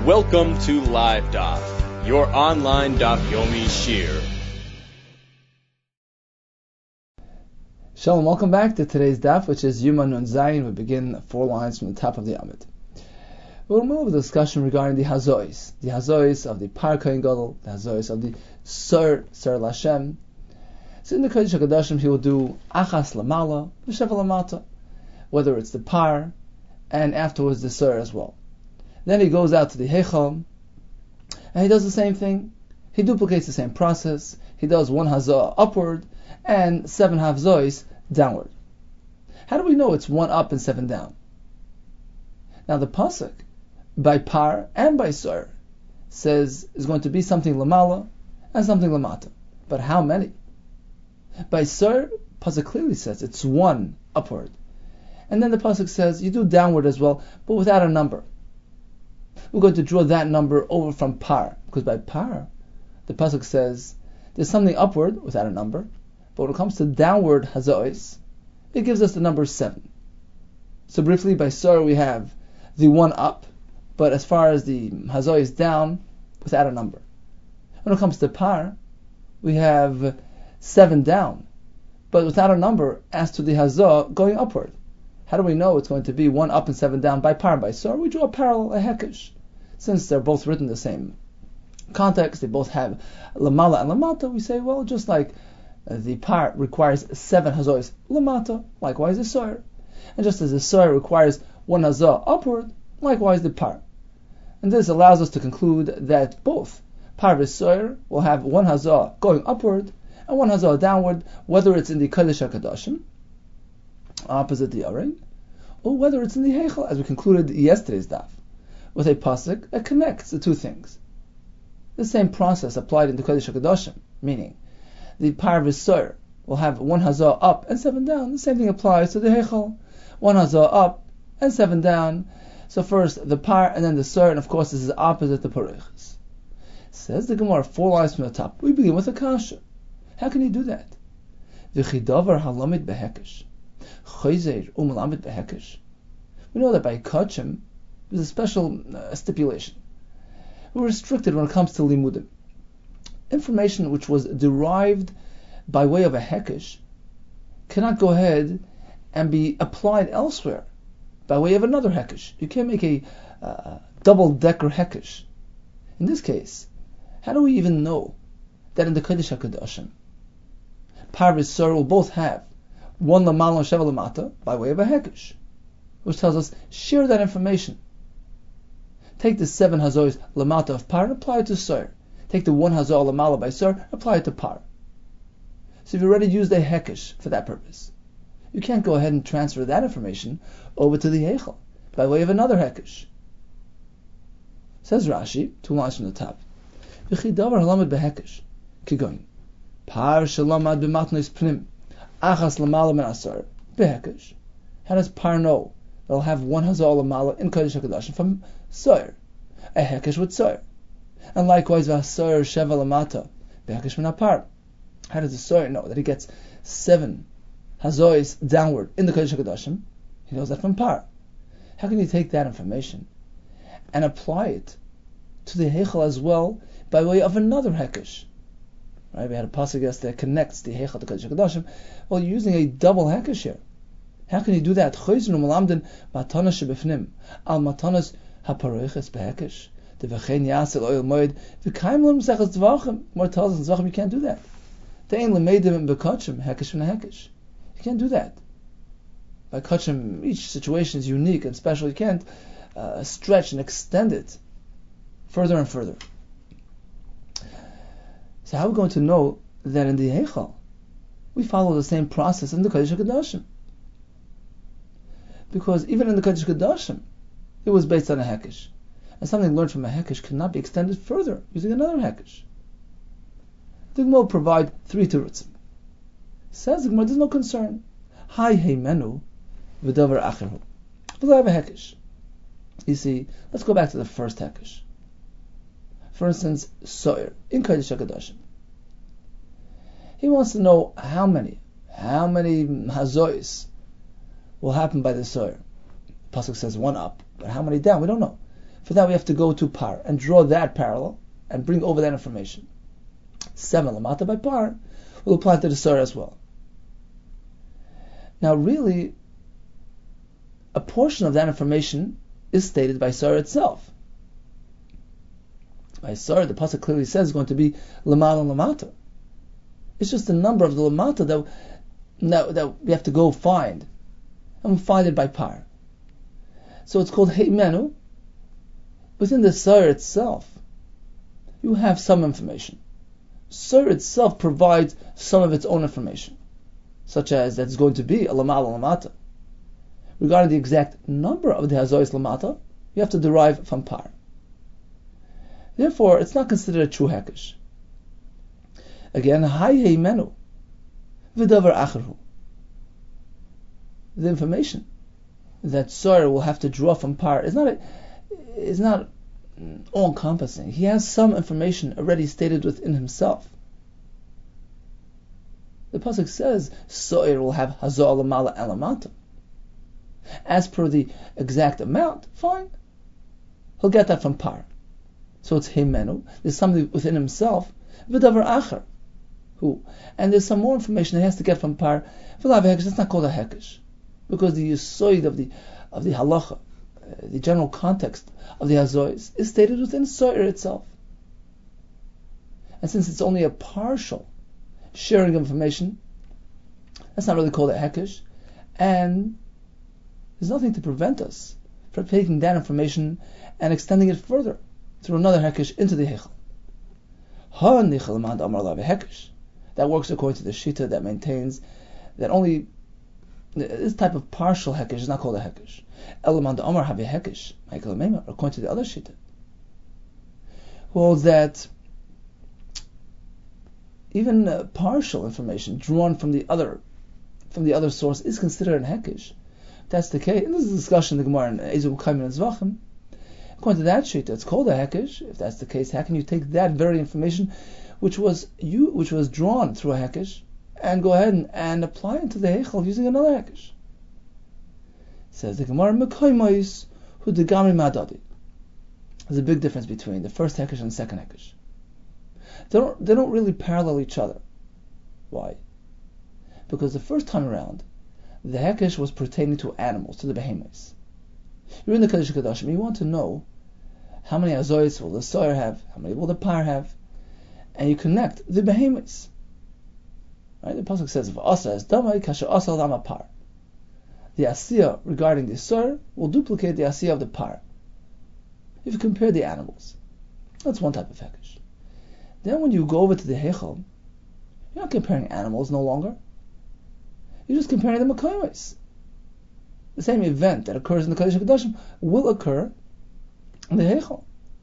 Welcome to Live Daf, your online Daf Yomi Shir. Shalom, welcome back to today's Daf, which is Yuma Nun Zayin. We begin 4 lines from the top of the Amid. We're in the middle of a discussion regarding the Hazois of the Par Kohen Gadol, the Hazois of the Ser Lashem. So in the Kodesh HaKadoshim he will do Achas Lamala, V'Sheva Lamata, whether it's the Par, and afterwards the Ser as well. Then he goes out to the Heichal, and he does the same thing. He duplicates the same process. He does 1 Hazah upward, and 7 Havzois downward. How do we know it's 1 up and 7 down? Now the Pasuk, by Par and by Ser, says is going to be something Lamala and something Lamata. But how many? By Ser, Pasuk clearly says it's 1 upward. And then the Pasuk says you do downward as well, but without a number. We're going to draw that number over from Par, because by Par, the Pasuk says there's something upward without a number, but when it comes to downward Hazois, it gives us the number 7. So briefly, by Ser we have the 1 up, but as far as the Hazois down, without a number. When it comes to Par, we have 7 down, but without a number as to the Hazah going upward. How do we know it's going to be 1 up and 7 down by Par and by Ser? We draw a parallel, a hekesh. Since they're both written in the same context, they both have Lamala and Lamata, we say, well, just like the Par requires 7 Hazois Lamata, likewise the Ser. And just as the Ser requires 1 Hazah upward, likewise the Par. And this allows us to conclude that both Par and Ser will have 1 Hazah going upward and 1 Hazah downward, whether it's in the Kodesh HaKadoshim, opposite the Arin, or whether it's in the Heichal, as we concluded yesterday's daf, with a pasuk that connects the two things. The same process applied in the Kodesh HaKadoshim, meaning the Par v'Ser will have 1 Hazah up and 7 down. The same thing applies to the Heichal, 1 Hazah up and 7 down. So first the Par and then the Ser, and of course this is opposite the Parichas. Says the Gemara 4 lines from the top. We begin with a kasha. How can you do that? V'chidavar halamid behekesh. We know that by Kachim there's a special stipulation. We're restricted when it comes to limudim. Information which was derived by way of a hekesh cannot go ahead and be applied elsewhere by way of another hekesh. You can't make a double-decker hekesh. In this case, how do we even know that in the Kodesh HaKadoshim, Par v'Ser will both have 1 Lamala and 7 Lamata by way of a hekesh, which tells us, share that information. Take the 7 Hazois Lamata of Par and apply it to Ser. Take the 1 Hazah Lamala by Ser, apply it to Par. So you've already used a hekesh for that purpose. You can't go ahead and transfer that information over to the Heichal by way of another hekesh. Says Rashi, 2 lines from the top. V'chidavar halamid behekesh. Keep going. Par shalamad b'matnos pnim. Achas lamala min asar behekesh. How does Par know they'll have 1 Hazah lamala in Kodesh HaKadoshim from Ser, a hekesh with Ser, and likewise v'asar sheva lamata behekesh min Par. How does the Ser know that he gets 7 Hazois downward in the Kodesh HaKadoshim? He knows that from Par. How can you take that information and apply it to the Heichal as well by way of another hekesh? Right, we had a pasuk yesterday that connects the Heichal to Kodesh HaKadoshim. Well, you're using a double hekesh here. How can you do that? Choiznu malamdin matanas shebefnim al matanas haparoiches behekesh. The v'chein yasel oil moed v'kaim lim sechas dvachim. More tells us dvachim you can't do that. Tein lemeidim bekachim hekesh from hekesh. You can't do that. By kachim, each situation is unique and special. You can't stretch and extend it further and further. So how are we going to know that in the Heichal we follow the same process in the Kodesh HaKadoshim? Because even in the Kodesh HaKadoshim, it was based on a hekesh. And something learned from a hekesh cannot be extended further using another hekesh. The Gemara will provide 3 terutzim. Says the Gemara, there's no concern. Hai heimenu v'davar acheru. But I have a hekesh. You see, let's go back to the first hekesh. For instance, Soyer in Kodesh HaKadoshim. He wants to know how many Hazois will happen by the Soyer. The pasuk says 1 up, but how many down? We don't know. For that we have to go to par and draw that parallel and bring over that information. 7 lamata by par will apply to the Sar as well. Now really, a portion of that information is stated by Sar itself. By Sar, the pasuk clearly says is going to be lamala lamata. It's just the number of the lamata that we have to go find, and we find it by par. So it's called heimenu. Within the Sar itself, you have some information. Sar itself provides some of its own information, such as that's going to be a lamala lamata. Regarding the exact number of the hazois lamata, you have to derive from par. Therefore, it's not considered a true hekesh. Again, hay heimenu v'davar acherhu. The information that Sar will have to draw from par is not all-encompassing. He has some information already stated within himself. The pasuk says Sar will have hazor lamala elamata. As per the exact amount, fine. He'll get that from par. So it's heimenu. There's something within himself. V'davar acher. And there's some more information he has to get from par. V'lav hekesh. That's not called a hekesh, because the yisoid of the halacha, the general context of the hazois, is stated within Sar itself. And since it's only a partial sharing of information, that's not really called a hekesh, and there's nothing to prevent us from taking that information and extending it further through another hekesh into the heichal. That works according to the shita that maintains that only this type of partial hekesh is not called a hekesh. Elamand Amar have a hekesh, according to the other shita, who holds that even partial information drawn from the other source is considered a hekesh. That's the case. And this is a discussion in the Gemara in Ezu Kaimen and Zvachim. According to that shita, it's called a hekesh. If that's the case, how can you take that very information, which was drawn through a hekesh, and go ahead and apply it to the heichal using another hekesh? Says the Gemara, Mekoymais hu degami madadi. There's a big difference between the first hekesh and the second hekesh. They don't really parallel each other. Why? Because the first time around, the hekesh was pertaining to animals, to the behemoths. You're in the Kodesh HaKodashim, you want to know how many azois will the Sar have, how many will the par have, and you connect the behemoths. Right? The pasuk says, "V'asa es damai kasher asa lama par." The asiyah regarding the Sar will duplicate the asiyah of the par. If you compare the animals, that's one type of hekesh. Then when you go over to the heichal, you're not comparing animals no longer. You're just comparing the mekayos. The same event that occurs in the Kodesh HaKodashim will occur in the heichal.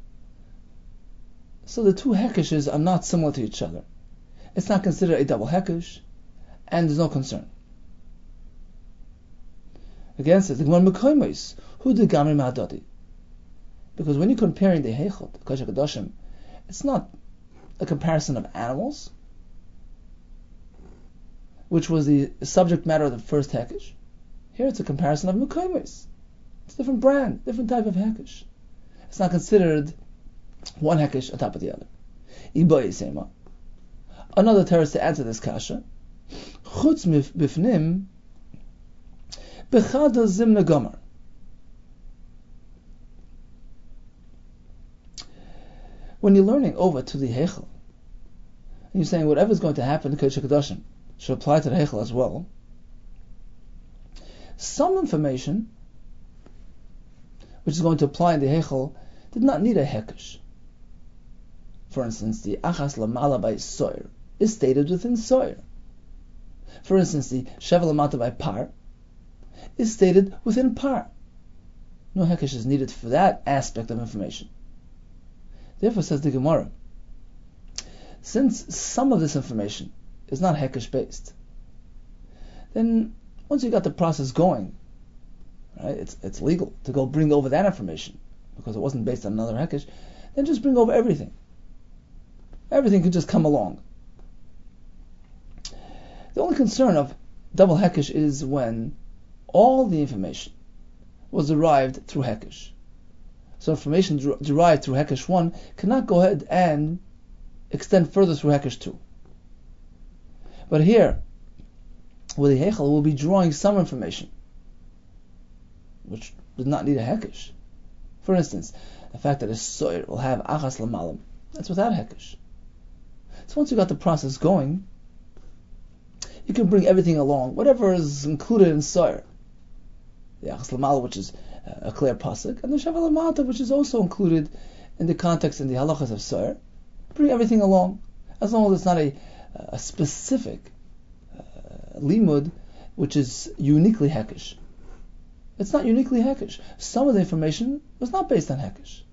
So the two hekeshes are not similar to each other. It's not considered a double hekesh, and there's no concern. Again, says the Gemara Mekayos hu degami ma'adadi. Because when you're comparing the heichal, the Kodesh HaKodashim, it's not a comparison of animals, which was the subject matter of the first hekesh. Here it's a comparison of mekayos. It's a different brand, different type of hekesh. It's not considered one hekesh on top of the other. Another terrace to answer this kasha. Chutz bifnim bechada zimna gomer. When you're learning over to the heichal, and you're saying whatever's going to happen in Kodesh HaKodashim should apply to the heichal as well, some information which is going to apply in the heichal did not need a hekesh. For instance, the achas lamala by soir is stated within soir. For instance, the sheva lamata by par is stated within par. No hekesh is needed for that aspect of information. Therefore, says the Gemara, since some of this information is not hekesh based, then once you got the process going, right, it's legal to go bring over that information because it wasn't based on another hekesh. Then just bring over everything. Everything could just come along. The only concern of double hekesh is when all the information was derived through hekesh. So information derived through Hekesh 1 cannot go ahead and extend further through Hekesh 2. But here, with the Heichal, we'll be drawing some information, which does not need a Hekesh. For instance, the fact that a Soyer will have Achas Lamalim, that's without Hekesh. So once you got the process going, you can bring everything along, whatever is included in Soyer. The Achas Lamalim, which is a clear pasuk, and the Shevel Lamata, which is also included in the context in the halachas of Soyer. Bring everything along, as long as it's not a specific limud, which is uniquely Hekesh. It's not uniquely Hekesh. Some of the information was not based on Hekesh.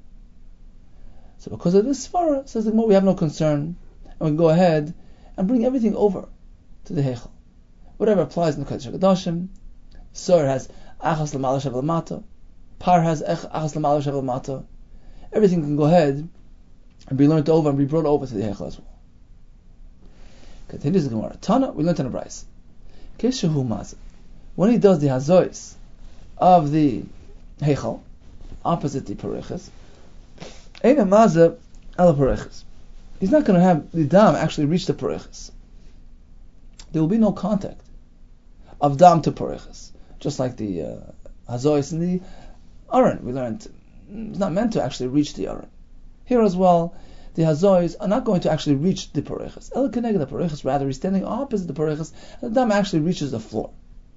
So because of this svara, says the Gemara, we have no concern, and we can go ahead and bring everything over to the Heichal. Whatever applies in the Kodesh HaKadoshim, Soyer has Achas L'Mala Shevel Lamata, Par has Achas L'Mala Shevel Lamata. Everything can go ahead and be learned over and be brought over to the Heichal as well. Continues the Gemara. Tana, we learned in a Bryce. Keshehu Mazah. When he does the Hazois of the Heichal, opposite the Pareches, Eina Mazah ala Pareches. He's not going to have the Dam actually reach the Pareches. There will be no contact of Dam to Pareches. Just like the Hazois in the Aron. We learned it's not meant to actually reach the Aron. Here as well, the Hazois are not going to actually reach the Pareches. El Keneged the Pareches, rather, he's standing opposite the Pareches, and the Dam actually reaches the floor.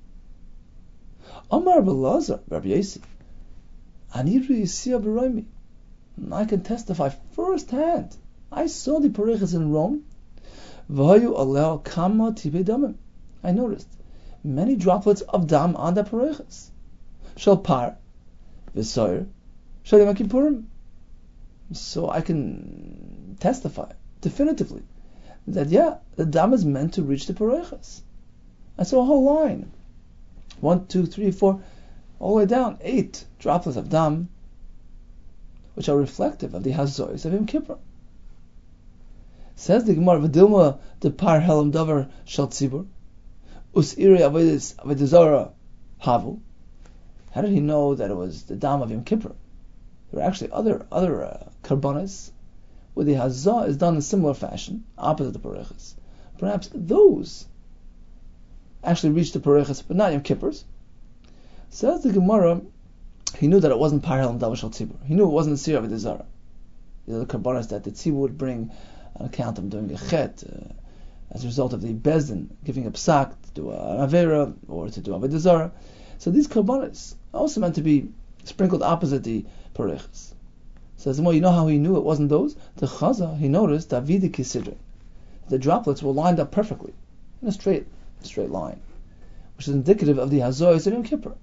Amar Belazar, Rabbi Yossi, Ani Yisiyah B'Roimi. I can testify firsthand. I saw the Pareches in Rome. V'hayu alel kama tibei damim. I noticed many droplets of dam on the Pareches. Shel par, v'soyer, shel Yom Kippurim. So I can testify definitively that the dam is meant to reach the Pareches. I saw a whole line. 1, 2, 3, 4, all the way down, 8 droplets of dam, which are reflective of the Hazois of Yom Kippur. Says the Gemara, V'dilma de par helam davar shel tzibur, us iri avedizara havu. How did he know that it was the dam of Yom Kippur? There were actually other karbanas where the hazah is done in similar fashion, opposite the pareches. Perhaps those actually reached the pareches, but not Yom Kippur's. Says the Gemara, he knew that it wasn't par helam davar shel tzibur. He knew it wasn't sir avedizara. The other karbanas that the tzibur would bring on account of doing a chet, as a result of the bezdin giving a psak to do an avera or to do avodah zarah. So these karbanos are also meant to be sprinkled opposite the pareches. Says, well, you know how he knew it wasn't those? The chaza, he noticed that vidi kisidre, the droplets were lined up perfectly in a straight line, which is indicative of the hazois of Yom Kippur.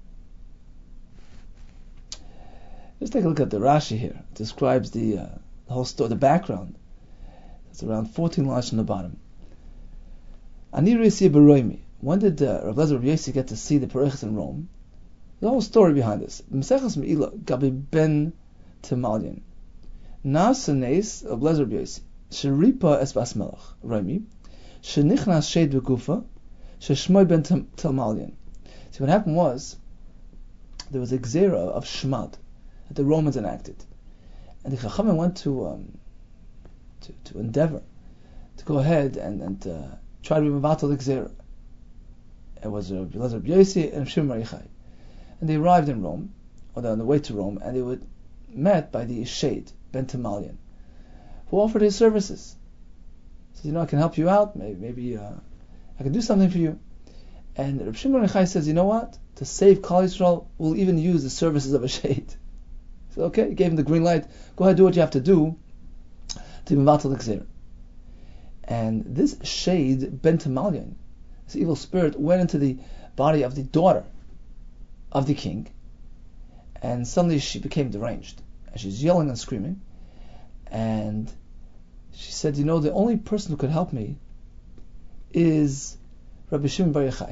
Let's take a look at the Rashi here. It describes the whole story, the background. It's around 14 lines from the bottom. Ani Risi Beroimi. When did Rav Lezer Rav Yossi get to see the Pareches in Rome? The whole story behind this. M'seches Meila Gabi Ben Temalyan. Nasanes Rav Lezer Rav Yossi. Sheripa es Bas Melech Roimi. Shenichnas Shed Begufa. Sheshmoy Ben Temalyan. See, what happened was there was a gzera of Shmad that the Romans enacted, and the Chachamim went to endeavor to go ahead and try to be mevatel the gzera. It was Rav Lezer Rav Yossi and Shimon Bar Yochai, and they arrived in Rome, or they're on the way to Rome, and they were met by the Shed Ben Temalyan, who offered his services. He said, I can help you out. Maybe I can do something for you. And Rav Shimon Bar Yochai says, you know what? To save Klal Yisrael, we'll even use the services of a Shed. So okay, he gave him the green light. Go ahead, do what you have to do to be mevatel the gzera. And this Shed Ben Temalyan, this evil spirit, went into the body of the daughter of the king, and suddenly she became deranged, and she's yelling and screaming, and she said, the only person who could help me is Rabbi Shimon Bar Yochai.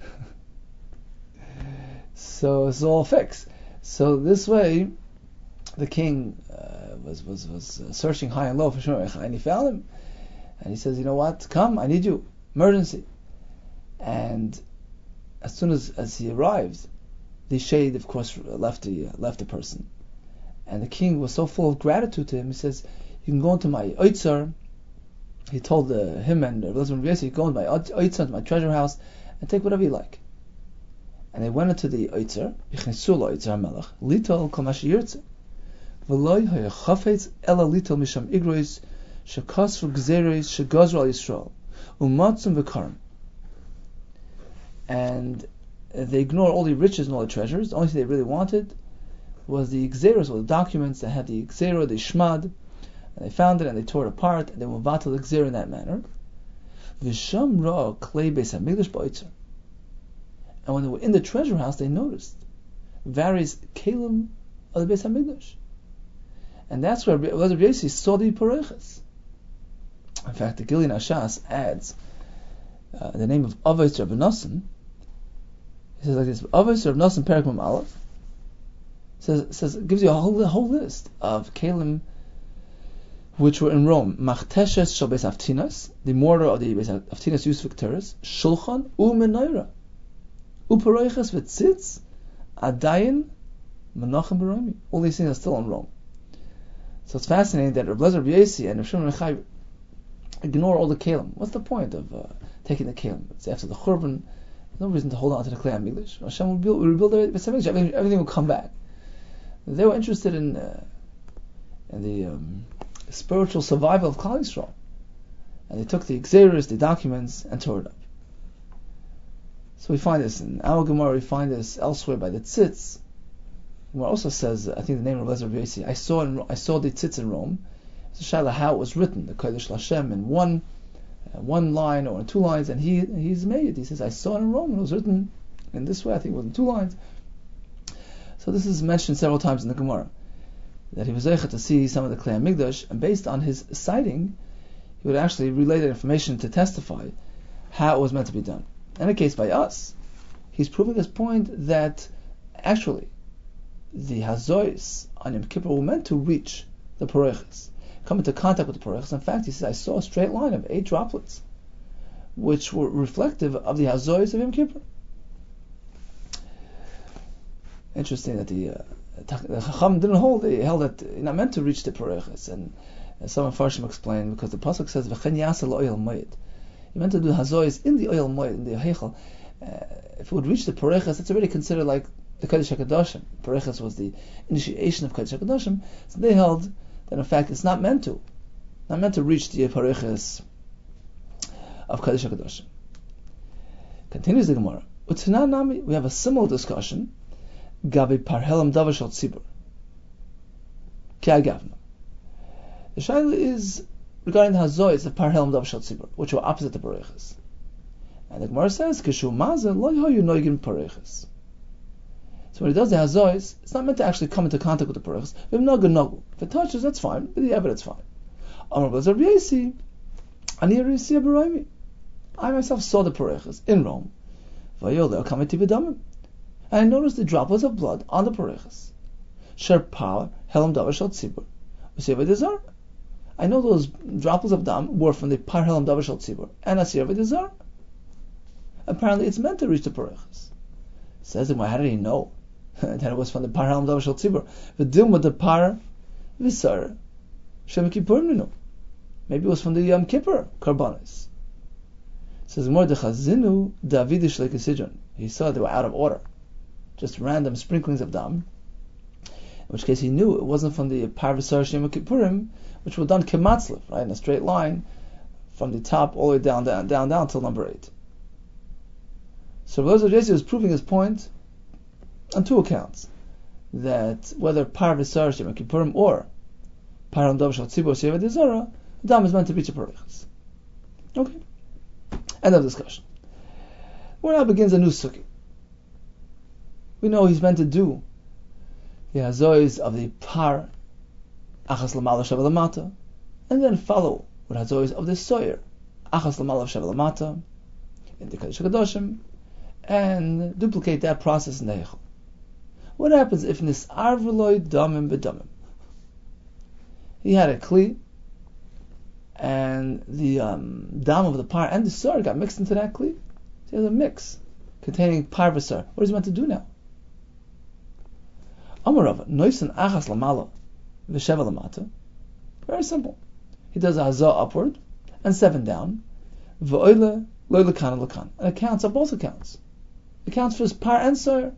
So it's all fixed. So this way, the king was searching high and low for Shimon Bar Yochai, and he found him. And he says, come, I need you, emergency. And as soon as he arrived, the Shed, of course, left the person, And the king was so full of gratitude to him, he says, you can go into my oitzer. He told him and Elazar ben Yossi, you go into my oitzer, into my treasure house, and take whatever you like. And they went into the oitzer, yichnesu lo'oitzer HaMelech, litol kol ma sheyirtze, v'lo haya chafetz ela litol misham igrois, shekasru gzeres shegazru al Yisrael, umatzum v'karim. And they ignored all the riches and all the treasures. The only thing they really wanted was the gzeros, or the documents that had the gzera, the shmad, and they found it and they tore it apart and they were vatal the gzera in that manner. V'sham ra klei beis hamikdash ba'oitzer. And when they were in the treasure house, they noticed various kelim of the beis hamikdash, and that's where Elazar ben Yossi saw the pareiches. In fact, the Gilyon HaShas adds the name of Avos Reb Nosson. He says like this: Avos Reb Nosson Perek Mem Aleph says gives you a whole list of kelim which were in Rome. Machteshes shel Beis Haftinas, the mortar of the Beis Haftinas used for Ketores, Shulchan u'Menorah, u'Pareiches v'Tzitz, Adayin, Menachem b'Romi. All these things are still in Rome. So it's fascinating that Elazar ben Yossi and Rav Shimon ben Yochai ignore all the kelim. What's the point of taking the kelim? It's after the Churban. There's no reason to hold on to the Klei HaMikdash. Hashem will rebuild everything will come back. They were interested in the spiritual survival of Klal Yisrael, and they took the Xeris, the documents, and tore it up. So we find this in our Gemara. We find this elsewhere by the Tzitz. Gemara also says, I think the name of Elazar ben Yossi, I saw the Tzitz in Rome. It's a shaila how it was written, the Kodesh Lashem, in one line or in 2 lines, and he's made it. He says, I saw it in Rome, and it was written in this way. I think it was in 2 lines. So this is mentioned several times in the Gemara, that he was able to see some of the Klei HaMikdash, and based on his sighting, he would actually relay that information to testify how it was meant to be done. In a case by us, he's proving his point that actually the Hazois on Yom Kippur were meant to reach the Pareiches, come into contact with the Pareiches. In fact, he says, I saw a straight line of 8 droplets, which were reflective of the Hazois of Yom Kippur. Interesting that the Chacham didn't hold. They held that you're not meant to reach the Pareiches, and some of Farshim explained because the pasuk says V'chen yasa l'oil moed. You're meant to do Hazois in the oil moed, in the Heichel. If it would reach the Pareiches, it's already considered like the Kodesh HaKadoshim. Pareiches was the initiation of Kodesh HaKadoshim, so they held that in fact it's not meant to reach the Pareiches of Kodesh HaKadoshim. Continues the Gemara. U'Tanan Nami, we have a similar discussion. Gabi parhelam davar shel tzibur. Ki agavna. The shaila is regarding the hazois of parhelam davar shel tzibur, which were opposite the pareiches. And the Gemara says, "Kishu mazel lo yahayu noigin pareiches." So when he does the hazois, it's not meant to actually come into contact with the pareiches. If it touches, that's fine. But the evidence, fine. Amar Elazar ben Yossi, ani risi b'roimi. I myself saw the pareiches in Rome. Vayoleh kameti v'damim. And I noticed the droplets of blood on the pareiches. Sher par helam davar shel tzibur. Usiyah v'dezar. I know those droplets of dam were from the par helam davar shel tzibur and asiyah v'dezar. Apparently, it's meant to reach the pareiches. Says him, how did he know that it was from the par helam davar shel tzibur? V'dim with the par v'sar shem kippurim ninu. Maybe it was from the Yom Kippur karbanos. Says more the chazinu davidish like a sidron. He saw they were out of order. Just random sprinklings of dam, in which case he knew it wasn't from the Parvasar Shem Kippurim, which were done kematzlif, right, in a straight line from the top all the way down till number 8. So Elazar ben Yossi was proving his point on 2 accounts, that whether Parvasar Shem Kippurim or Param Davar Shel Tzibur Seva Dezara, the dam is meant to reach a pareiches. Okay, end of discussion. Where now begins a new sukkah. We know he's meant to do the hazois of the par achas l'malav sheva l'mata, and then follow with hazois of the soyer achas l'malav sheva l'mata in the Kodesh HaKadoshim, and duplicate that process in the Heichel. What happens if nis'ar v'loi damim b'damim? He had a kli, and the dam of the par and the soyer got mixed into that kli. So he has a mix containing par v'sar. What is he meant to do now? Amarava, noisan achas lamala, v'sheva lamata. Very simple. He does hazah upward and 7 down. V'oile lo lekan lekan. And it counts on both accounts. It counts for his par and soyer.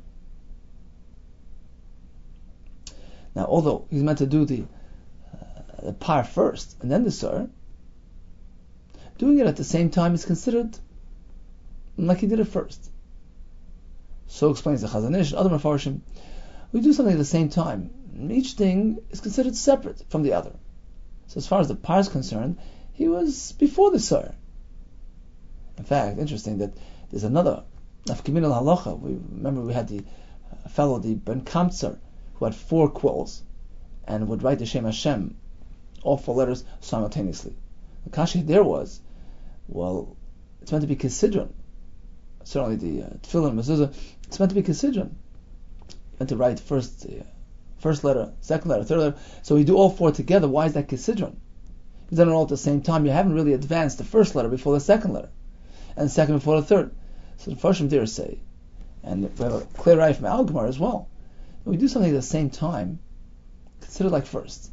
Now, although he's meant to do the par first and then the soyer, doing it at the same time is considered like he did it first. So explains the Chazon Ish, other Mefarshim. We do something at the same time. Each thing is considered separate from the other. So as far as the par is concerned, he was before the soyer. In fact, interesting that there's another nafkamin al halacha. We had the fellow, the Ben Kamtzer, who had 4 quills and would write the Shem Hashem, all 4 letters simultaneously. The kashi there was, well, it's meant to be Kisidron. Certainly the Tefillin, Mezuzah, it's meant to be Kisidron. Meant to write first letter, second letter, third letter. So we do all 4 together. Why is that Kisidron? You've done it all at the same time. You haven't really advanced the first letter before the second letter, and the second before the third. So the Farshim there say, and we have a clear right from Al Gemara as well. When we do something at the same time, consider like first.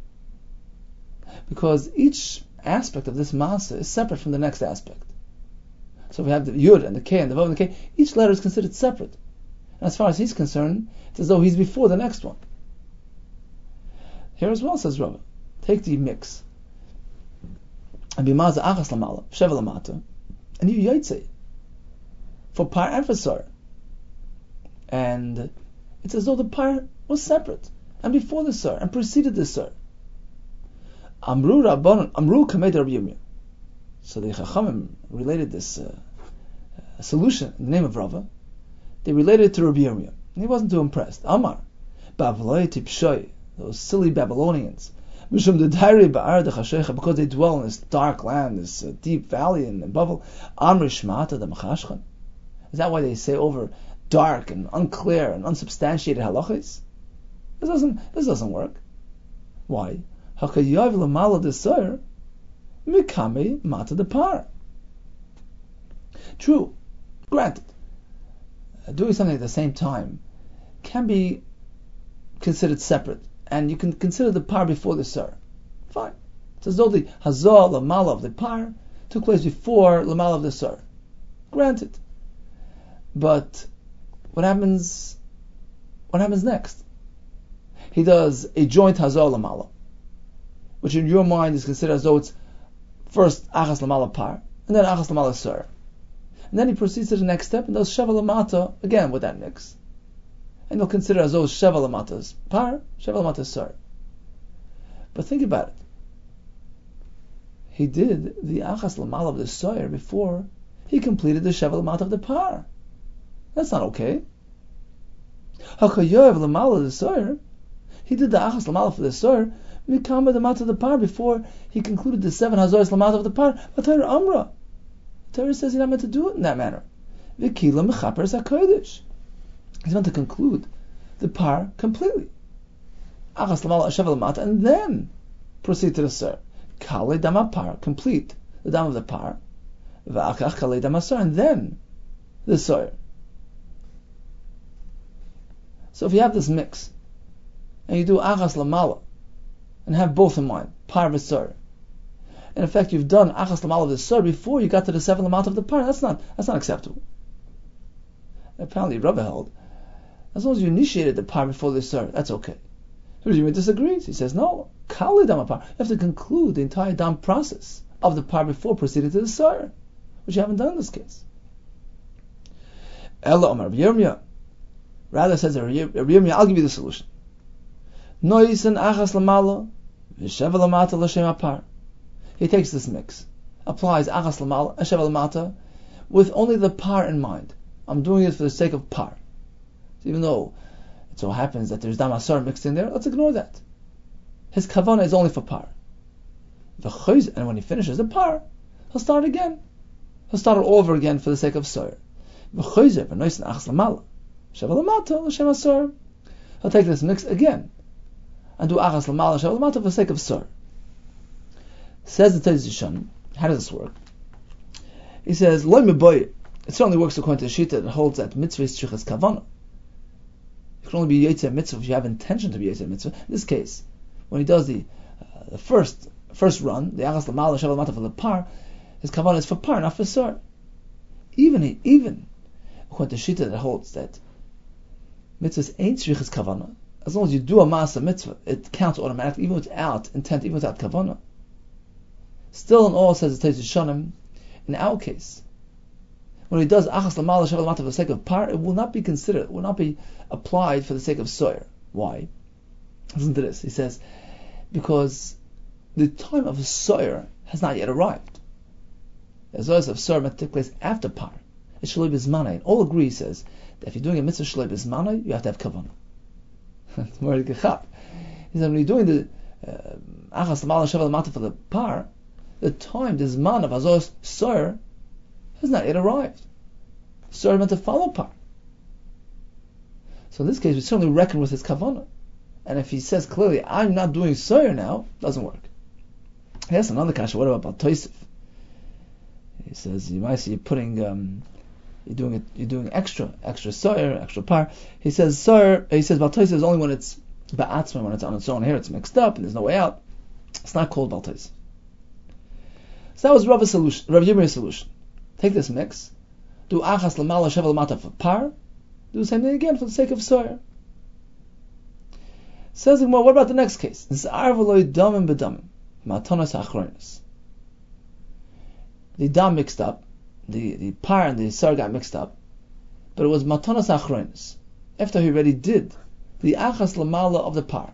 Because each aspect of this Maaseh is separate from the next aspect. So we have the Yud and the K and the Vav and the K. Each letter is considered separate. And as far as he's concerned, it's as though he's before the next one. Here as well, says Rava, take the mix. And bimaza achas lamala, sheva lamata, and you yaitze for par and for sar. And it's as though the par was separate and before the sar and preceded the sar. Amru Rabbanon, Amru Kamed Rabbi Yirmiyah. So the Chachamim related this solution in the name of Rava. They related it to Rabbi Yirmiyah, and he wasn't too impressed. Amar, Bavloi Tipshoy, those silly Babylonians, Mishum Dedari Ba'ar Dechashecha, because they dwell in this dark land, this deep valley in Bavel. Amr Shmata the Machashchan. Is that why they say over dark and unclear and unsubstantiated halachas? This doesn't work. Why? Hakayav l'mala desoyer mikame mata de par. True, granted, doing something at the same time can be considered separate, and you can consider the par before the sir. Fine. It's as though the hazah l'mala of the par took place before l'mala of the sir. Granted. But what happens next? He does a joint hazah l'mala, which in your mind is considered as though it's first achas lamala par, and then achas lamala sir. And then he proceeds to the next step and does sheva lamata again with that mix. And you'll consider as though it's sheva lamata's par, sheva lamata's sir. But think about it. He did the achas lamala of the sir before he completed the sheva lamata of the par. That's not okay. Hakayov lamala the sir. He did the achas lamala for the sir. Mikama the mata of the par before he concluded the 7 hazoros lamata of the par. But Torah Amra, Torah says he's not meant to do it in that manner. Vikila mechaper zakodesh. He's meant to conclude the par completely. Achas lamala sheva lamata, and then proceed to the sir. Kale dama par, complete the dam of the par. Va'akach kale dama sir, and then the sir. So if you have this mix, and you do achas lamala, and have both in mind, par v'sar. In effect, you've done achas lamala of the sar before you got to the 7 lamata of the par. That's not acceptable. Apparently, Rabbi held, as long as you initiated the par before the sar, that's okay. Rabbi disagrees. He says, no, kali dam par. You have to conclude the entire dam process of the par before proceeding to the sar, which you haven't done in this case. Ella Omar Yirmiyah. Rather says Yirmiyah, I'll give you the solution. Noisen achas lamala. He takes this mix, applies achas lamala and sheva lamata with only the par in mind. I'm doing it for the sake of par. So even though it so happens that there's damasar mixed in there, let's ignore that. His kavanah is only for par. And when he finishes the par, he'll start again. He'll start it over again for the sake of sar. He'll take this mix again and do achas lamala and sheva lamata for the sake of sar. Says the Teiz Yishan, how does this work? He says, Loi meboy. It certainly works according to the Shita that holds that mitzvah is shrichas kavanah. You can only be yetzer mitzvah if you have intention to be yetzer mitzvah. In this case, when he does the first run, the achas l'mala shevel l'mata for the par, his kavanah is for par, not for sar. Even according to Shita that holds that mitzvahs ain't shrichas kavanah, as long as you do a maaseh mitzvah, it counts automatically, even without intent, even without kavanah. Still, in all, says the Teitzis Shanim, in our case, when he does achas l'mala shevel l'mata for the sake of par, it will not be considered, it will not be applied for the sake of soyer. Why? Listen to this. He says, because the time of soyer has not yet arrived. The zoyas of soyer might take place after par. It's shaloi b'zmanai. And all agree, he says, that if you're doing a mitzvah shaloi b'zmanai, you have to have kavanah. It's more like a chap. He said, when you're doing the achas l'mala shevel l'mata for the par, the time, the zman of azos soyer has not yet arrived. Soyer meant to follow par. So in this case, we certainly reckon with his kavanah. And if he says clearly, I'm not doing soyer now, it doesn't work. Yes, another kasha. What about Tosef? He says you might see you're putting, you're doing extra soyer, extra par. He says soyer. He says Baltoisef is only when it's ba'atzma, when it's on its own here, it's mixed up and there's no way out. It's not called Baltoisef. So that was Rav Yirmiyah's solution. Take this mix, do achas l'mala shevel l'mata for par, do the same thing again for the sake of soyer. Says the Gemara, what about the next case? Z'ar v'lo damim b'damim, matanos achronis. The dam mixed up, the par and the soyer got mixed up, but it was matanos achronis. After he already did the achas l'mala of the par,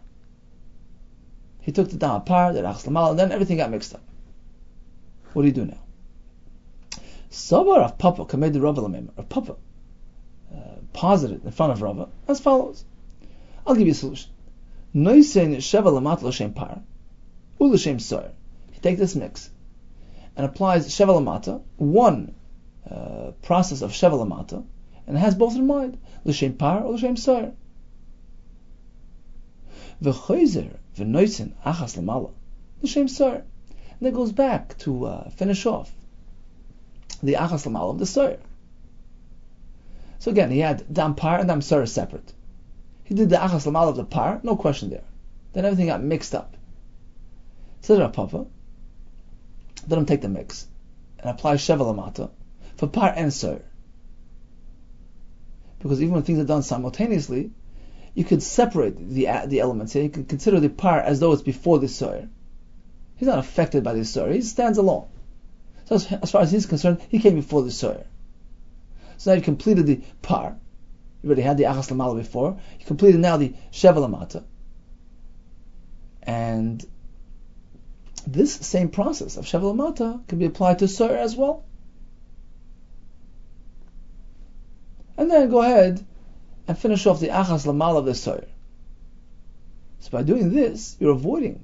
he took the dam par, the achas l'mala, and then everything got mixed up. What do you do now? Sabar of Papa kamed the Rava l'meimer. Rav Papa posited in front of Rava as follows. I'll give you a solution. Noisein sheva lamat l'shem par, u l'shem soyer. He takes this mix and applies sheva lamata, one process of sheva lamata, and has both in mind, l'shem par or l'shem soyer. V'choizer v'noisen achas lamala l'shem soyer. And then goes back to finish off the achas l'mala of the soyer. So again, he had dam par and dam soyer separate. He did the achas l'mala of the par, no question there. Then everything got mixed up. Says Rav Papa, let him take the mix and apply sheva lamata for par and soyer. Because even when things are done simultaneously, you could separate the elements here. You can consider the par as though it's before the soyer. He's not affected by the soyer. He stands alone. So as far as he's concerned, he came before the soyer. So now you completed the par. You already had the achas l'mala before. You completed now the sheva lamata. And this same process of sheva lamata can be applied to soyer as well. And then go ahead and finish off the achas l'mala of the soyer. So by doing this, you're avoiding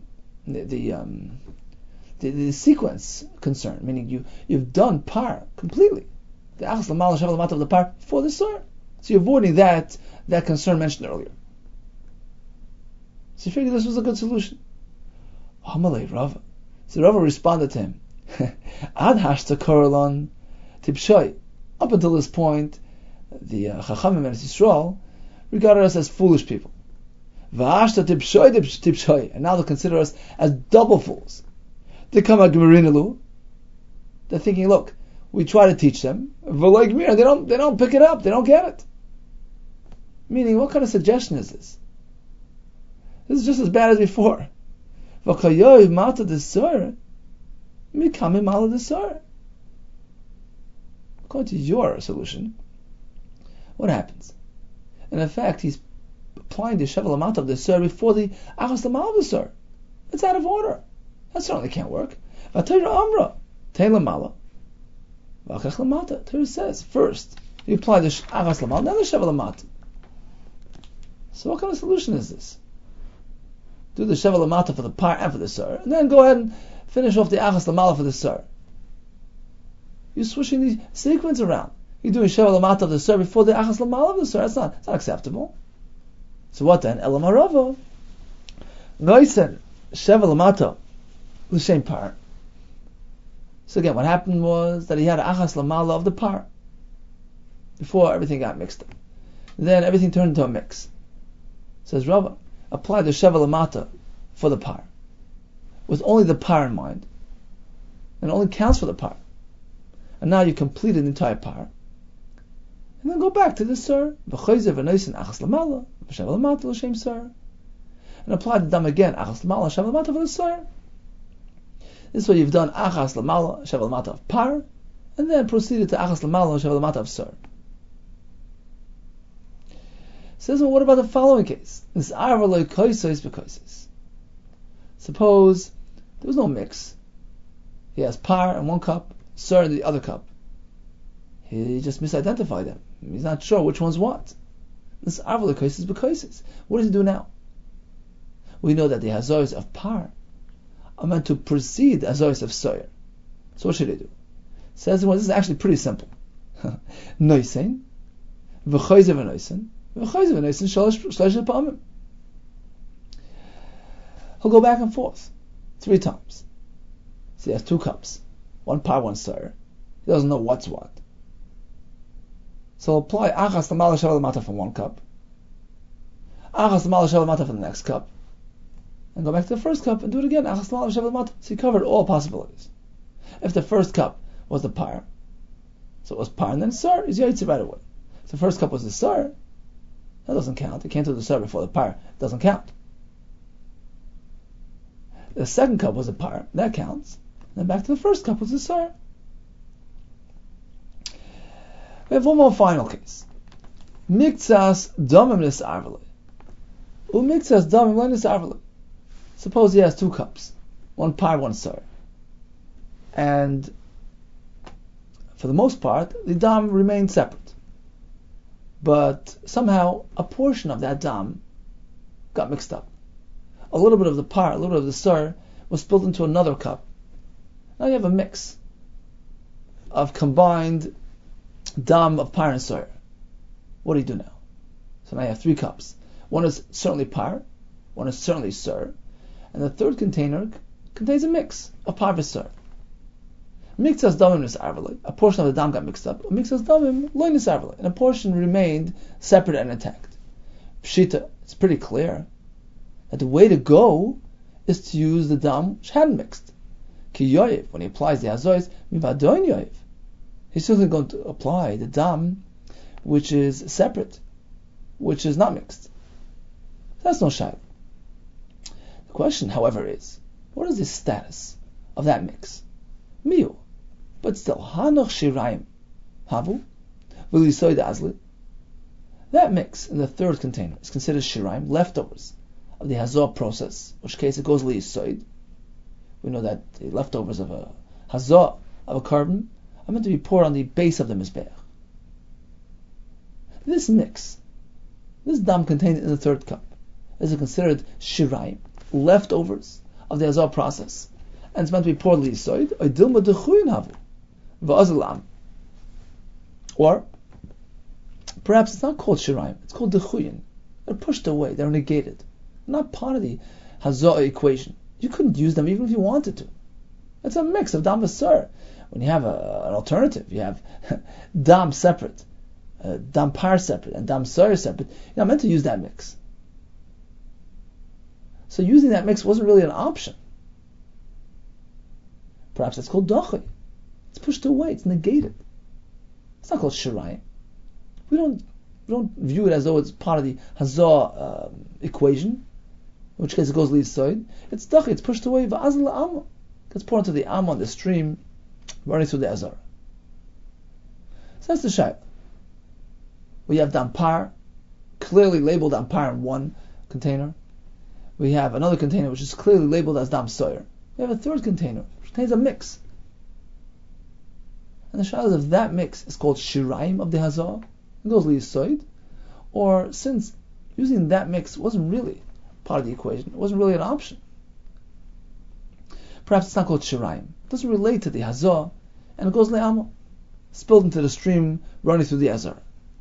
the sequence concern, meaning you've done par completely, the achas l'mala sheva lamata of the par for the soyer. So you're avoiding that concern mentioned earlier. So you figured this was a good solution. Hamalei Rava. So Rava responded to him, Ad hashta korelon tipshoy. Up until this point, the Chachamim and Yisrael regarded us as foolish people. V'hashta tipshoy. And now they consider us as double fools. They come at Gemarinalu. They're thinking, look, we try to teach them, they don't pick it up, they don't get it. Meaning, what kind of suggestion is this? This is just as bad as before. According to your solution, what happens? And in fact, he's applying the sheva lamata of the soyer before the achas l'mala of the soyer. It's out of order. That certainly can't work. Torah says first you apply the achas l'mala, then the sheva lamata. So what kind of solution is this? Do the sheva lamata for the par and for the soyer, and then go ahead and finish off the achas l'mala for the soyer. You're switching the sequence around. You're doing sheva lamata of the soyer before the achas l'mala of the soyer. It's not acceptable. So what then? Elam harava noisen sheva lamata l'shem par. So again, what happened was that he had achas l'mala of the par before everything got mixed up. And then everything turned into a mix. Says Rava, apply the sheva lamata for the par, with only the par in mind, and it only counts for the par. And now you completed the entire par, and then go back to the sur, and apply the dam again, achas l'mala, shav l'mata for the sur. This way you've done achas l'mala, shav l'mata of par, and then proceeded to achas l'mala, shav l'mata of sur. Says, well, what about the following case? This arva koisos bekoisos. Suppose there was no mix. He has par in one cup, sur in the other cup. He just misidentified them. He's not sure which one's what. This arva koisos bekoisos. What does he do now? We know that the hazois of par are meant to precede the hazois of sur. So what should he do? Says, well, this is actually pretty simple. Noisein, v'choizev v'noisein, v'choizev v'noisein shlosh pa'amim. He'll go back and forth 3 times. So he has 2 cups, one par, one sur. He doesn't know what's what. So he'll apply achas l'mala shav l'mata from one cup, achas l'mala shav l'mata from the next cup, and go back to the first cup and do it again, achas l'mala shav l'mata. So he covered all possibilities. If the first cup was the par, so it was par and then sur, he's yaitzi right away. If the first cup was the sur, that doesn't count. He can't do the sur before the par. It doesn't count. The second cup was a par, that counts. Then back to the first cup was the sur. We have one more final case. Miktsas damim nisarveli. Miktsas damim nisarveli. Suppose he has 2 cups, one par, one sur, and for the most part, the dam remained separate. But somehow, a portion of that dam got mixed up. A little bit of the par, a little bit of the sur was spilled into another cup. Now you have a mix of combined dam of par and sur. What do you do now? So now you have 3 cups. One is certainly par, one is certainly sur, and the third container contains a mix of par and sur. Miktsas damim nisarveli, a portion of the dam got mixed up. Miktsas damim lo nisarveli, and a portion remained separate and intact. Pshita, it's pretty clear that the way to go is to use the dam which hadn't mixed. Ki yoyev, when he applies the hazois, mivadoin yoyev, he's simply going to apply the dam which is separate, which is not mixed. That's no shayla. The question, however, is, what is the status of that mix? Miu. But still, hanoch shirayim havu v'lisoid azli. That mix in the third container is considered shirayim, leftovers of the hazor process, in which case it goes lisoid. We know that the leftovers of a hazor, of a carbon, are meant to be poured on the base of the mizbeach. This mix, this dam contained in the third cup, is considered shirayim, leftovers of the hazor process, and it's meant to be poured lisoid. Oidilma dechuyin havu v'azalam. Or perhaps it's not called shirayim; it's called dechuyin. They're pushed away; they're negated. They're not part of the hazor equation. You couldn't use them even if you wanted to. It's a mix of dam v'sur. When you have an alternative, you have dam separate, dam par separate, and dam sur separate. You're not meant to use that mix. So using that mix wasn't really an option. Perhaps it's called dachi. It's pushed away. It's negated. It's not called shirayim. We don't view it as though it's part of the hazor equation, in which case it goes lisoid. It's dachi. It's pushed away. Va'azal la'ama. It's poured into the amma, the stream, running through the azar. So that's the shayla. We have dampar, clearly labeled dampar in one container. We have another container which is clearly labeled as dam soyer. We have a third container which contains a mix. And the shayla is if that mix is called shirayim of the hazar, it goes lisoid, or since using that mix wasn't really part of the equation, it wasn't really an option. Perhaps it's not called shirayim. It doesn't relate to the hazar, and it goes le'ama, spilled into the stream running through the hazar.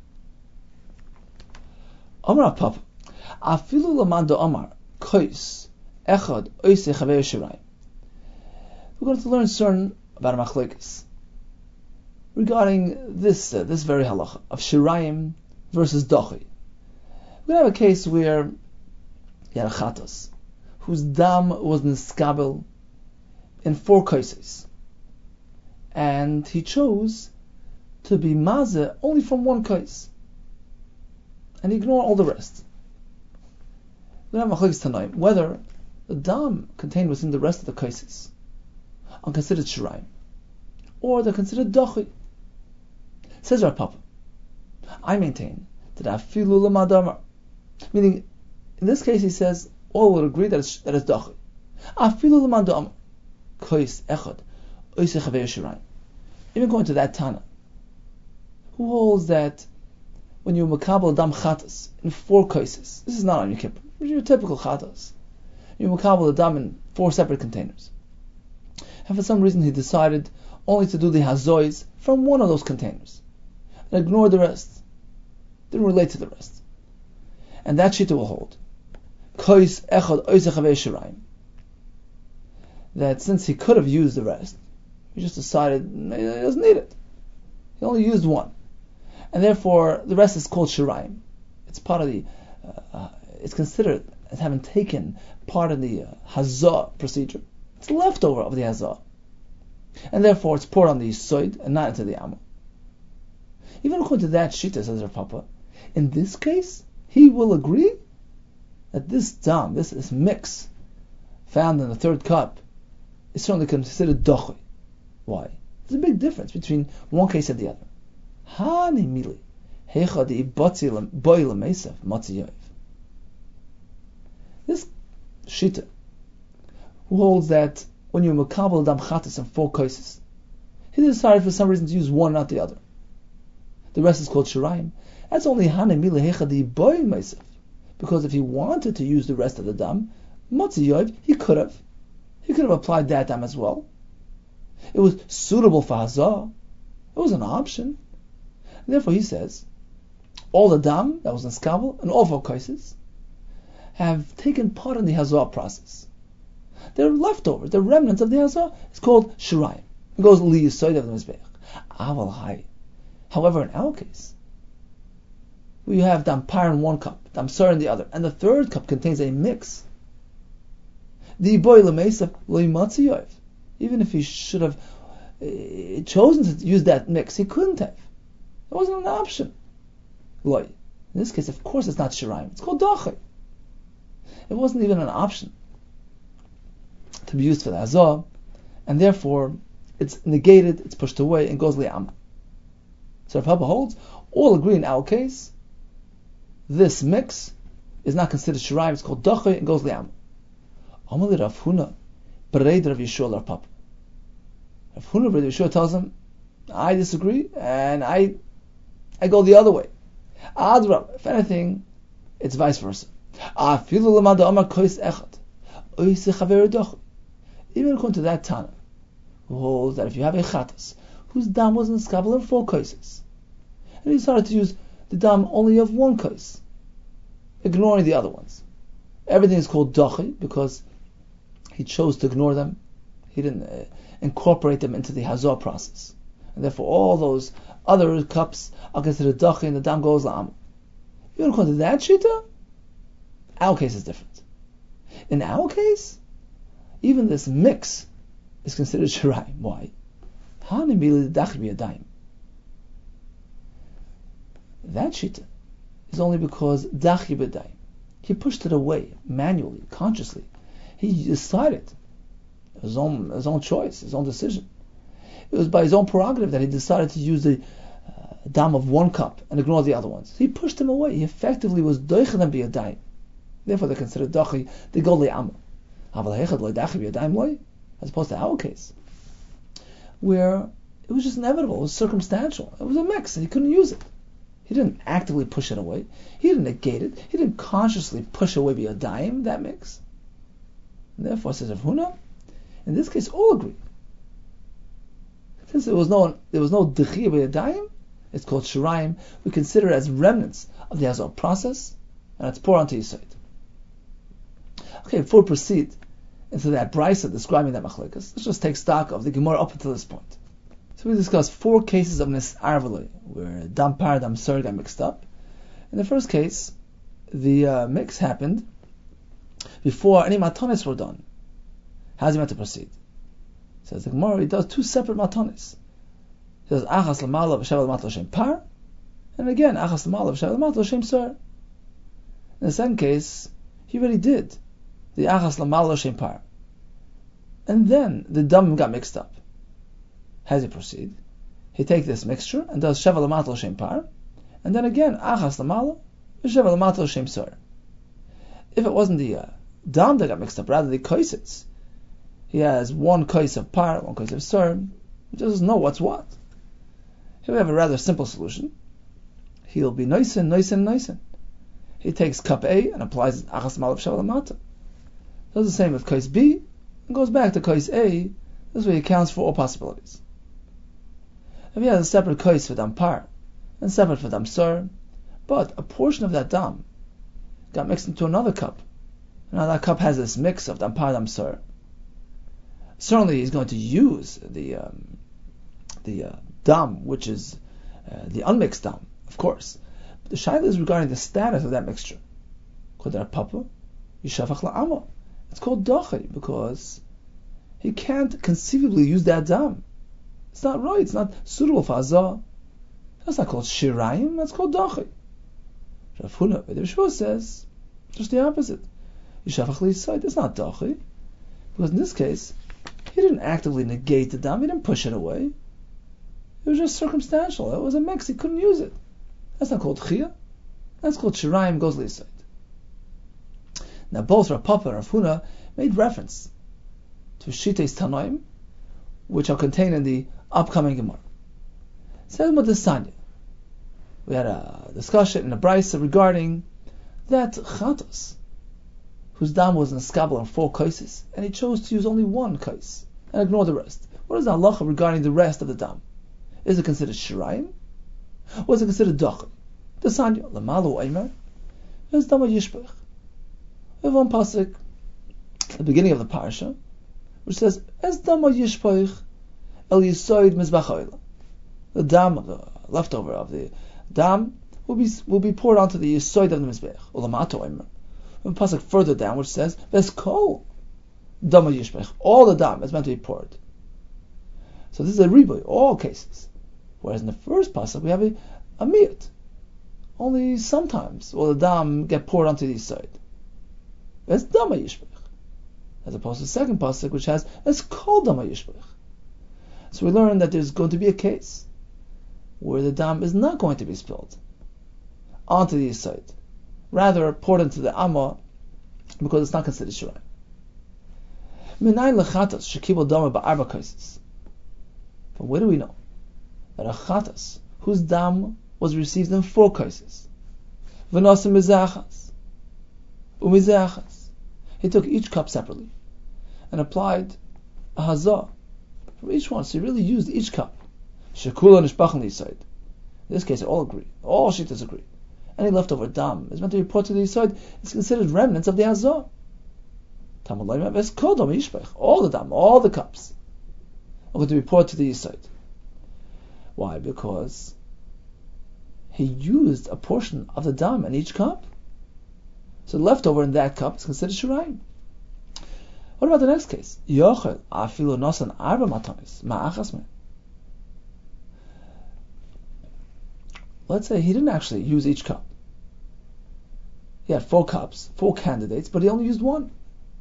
Amar Papa, afilu lamando amar kois echad oisei chavei shirayim. We're going to learn certain about a machlokes regarding this very halacha of shirayim versus dachi. We're going to have a case where you had a chatos whose dam was niskabel in 4 cases, and he chose to be mazeh only from 1 case, and ignore all the rest. We have machlokes tonight whether the dam contained within the rest of the cases are considered shirayim, or they're considered dachi. Says Rav Papa, I maintain that afilu l'madamar, meaning in this case he says all would agree that it's dachi. Afilu l'madamar kais echad oisei chaver shirayim. Even going to that Tana, who holds that when you makabel dam chatas in 4 cases, this is not on your kippur, your typical chatas, you makabel the dam in 4 separate containers, and for some reason he decided only to do the hazois from 1 of those containers and ignored the rest, didn't relate to the rest, and that shita will hold kais echad oisei chaver shirayim, that since he could have used the rest, he just decided he doesn't need it. He only used 1, and therefore the rest is called shirayim. It's part of the. It's considered as having taken part of the hazah procedure. It's leftover of the hazah, and therefore it's poured on the yisoid and not into the amma. Even according to that shita, says Rav Papa, in this case he will agree that this dam, this mix found in the 3rd cup, is certainly considered dochi. Why? There's a big difference between 1 case and the other. This shita, who holds that when you makabel dam chatas in 4 cases, he decided for some reason to use 1, not the other. The rest is called shirayim. That's only because if he wanted to use the rest of the dam, matziyav, he could have. He could have applied that dam as well. It was suitable for hazah. It was an option. Therefore, he says, all the dam that was in skabel and all 4 cases have taken part in the hazah process. They're leftovers, they're remnants of the hazah. It's called shirayim. It goes li yisoid of the mizbeach. Aval hai. However, in our case, we have dam par in 1 cup, dam sar in the other, and the 3rd cup contains a mix. The boy lemesav lo yimatziyav. Even if he should have chosen to use that mix, he couldn't have. It wasn't an option. Loy. In this case, of course, it's not shirayim. It's called dachi. It wasn't even an option to be used for the hazah, and therefore it's negated, it's pushed away, and goes li'am. So Rav Papa holds, all agree in our case, this mix is not considered shirayim, it's called dachi, and goes li'am. Amalei Rav Huna, Bereid Rav Yeshua Rav Papa. Rav Huna Bereid Yeshua tells him, I disagree, and I go the other way. Adrab, if anything, it's vice versa. Even according to that Tana, who holds that if you have a chatas whose dam was in skabel in 4 cases, and he decided to use the dam only of 1 case, ignoring the other ones, everything is called dachi because he chose to ignore them. He didn't incorporate them into the hazah process, and therefore all those other cups are considered dachi, and the dam goes la'am. Even according to that shita, our case is different. In our case, even this mix is considered shirayim. Why? That shita is only because dachi b'dayim. He pushed it away manually, consciously. He decided, his own choice, his own decision. It was by his own prerogative that he decided to use the dam of 1 cup and ignore the other ones. He pushed them away. He effectively was doichen them b'yadayim. Therefore, they're considered dachi. They go li'am. As opposed to our case, where it was just inevitable. It was circumstantial. It was a mix, and he couldn't use it. He didn't actively push it away. He didn't negate it. He didn't consciously push away b'yadayim that mix. And therefore, says Rav Huna, in this case, all agree. Since there was no dechiyah b'yadayim, it's called shirayim. We consider it as remnants of the hazah process, and it's poured onto yisoid. Okay, before we proceed into that brisa describing that machlekes, let's just take stock of the Gemara up until this point. So we discussed 4 cases of nis'arveli, where dam par, dam sar got mixed up. In the first case, the mix happened before any matanis were done. How's he meant to proceed? Says the Gemara, he does two separate matanis. He says achas l'mala v'shevel l'matlo shem par, and again achas l'mala v'shevel l'matlo shem sar. In the second case, he already did the achas l'mala shem par, and then the dam got mixed up. How does he proceed? He takes this mixture and does shevel l'matlo shem par, and then again achas l'mala v'shevel l'matlo shem sar. If it wasn't the dam that got mixed up, rather the koisets, he has one kais of par, one kais of sar, he doesn't know what's what. Here we have a rather simple solution. He'll be noisen. He takes cup A and applies achas l'mala v'shevel l'matlo. Does the same with kais B and goes back to kais A. This way he accounts for all possibilities. If he has a separate kais for dam par and separate for dam sar, but a portion of that dam got mixed into another cup, and now that cup has this mix of dam par, dam sar, certainly he's going to use the dam, which is the unmixed dam, of course. But the shaila is regarding the status of that mixture. It's called dachi because he can't conceivably use that dam. It's not right. It's not suitable for azah. That's not called shirayim. That's called dachi. Rav Huna B'Dei says just the opposite. Yishafach li'yisayid. It's not dachi because in this case he didn't actively negate the dam. He didn't push it away. It was just circumstantial. It was a mix. He couldn't use it. That's not called chiyah. That's called shirayim goes li'yisayid. Now both Rav Papa and Rav Huna made reference to Shittais Tanoim, which are contained in the upcoming Gemara. Says Madasanya. We had a discussion in a brisa regarding that chatos, whose dam was in a skabel on 4 kaises, and he chose to use only 1 kais and ignore the rest. What is the halacha regarding the rest of the dam? Is it considered shirayim? Or is it considered dachim? Dasanya, lamalu aimer, is dama yishpech. We have one pasuk at the beginning of the parasha, which says, "Es dama yishpoich el yisoid mizbach ha'olam." The dam, the leftover of the dam, will be poured onto the yisoid of the mizbech. Ulamato omer. We have a pasuk further down which says, "Ves kol dama yishpoich." All the dam is meant to be poured. So this is a riboy, all cases. Whereas in the first pasuk we have a miyut. Only sometimes will the dam get poured onto the yisoid. Ves dama yishpoich. As opposed to the second pasuk, which has "Es kol dama yishpoich." So we learn that there's going to be a case where the dam is not going to be spilled onto the yisoid, rather poured into the amma because it's not considered shirayim. Minayin lechatas shekibel dama ba'arba kaises. From where do we know that a chatas whose dam was received in 4 kaises, v'nasim mizachas, umizachas, he took each cup separately and applied a hazah for each one. So he really used each cup. Shekula nishbachim li'yisoid. In this case, they all agree. All shittas agree. Any leftover dam is meant to be poured to the yisoid. It's considered remnants of the hazah. All the dam, all the cups are going to be poured to the yisoid. Why? Because he used a portion of the dam in each cup. So the leftover in that cup is considered shirayim. What about the next case? Yochel afilu nosan arba matanis ma'achas me. Let's say he didn't actually use each cup. He had 4 cups, 4 candidates, but he only used 1.